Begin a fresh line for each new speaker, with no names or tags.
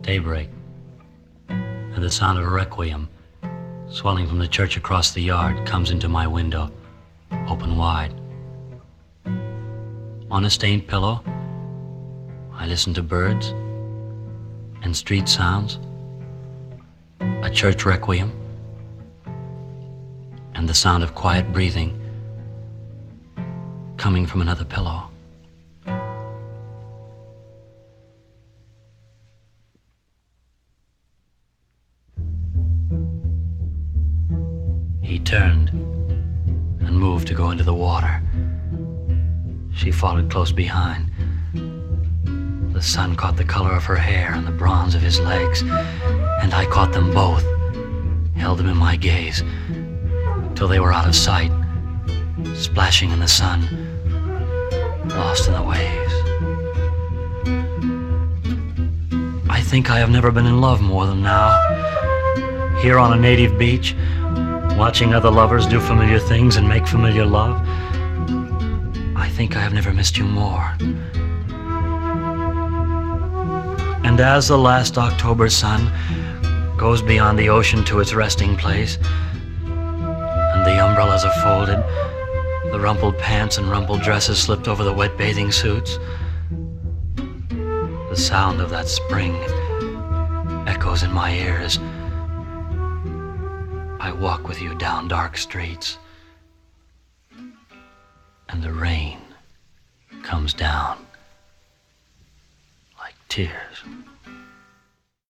Daybreak, and the sound of a requiem swelling from the church across the yard comes into my window, open wide. On a stained pillow, I listen to birds and street sounds, a church requiem, and the sound of quiet breathing coming from another pillow. He turned and moved to go into the water. She followed close behind. The sun caught the color of her hair and the bronze of his legs, and I caught them both, held them in my gaze, till they were out of sight, splashing in the sun, lost in the waves. I think I have never been in love more than now. Here on a native beach, watching other lovers do familiar things and make familiar love, I think I have never missed you more. And as the last October sun goes beyond the ocean to its resting place, and the umbrellas are folded, the rumpled pants and rumpled dresses slipped over the wet bathing suits, the sound of that spring echoes in my ears. I walk with you down dark streets, and the rain comes down like tears.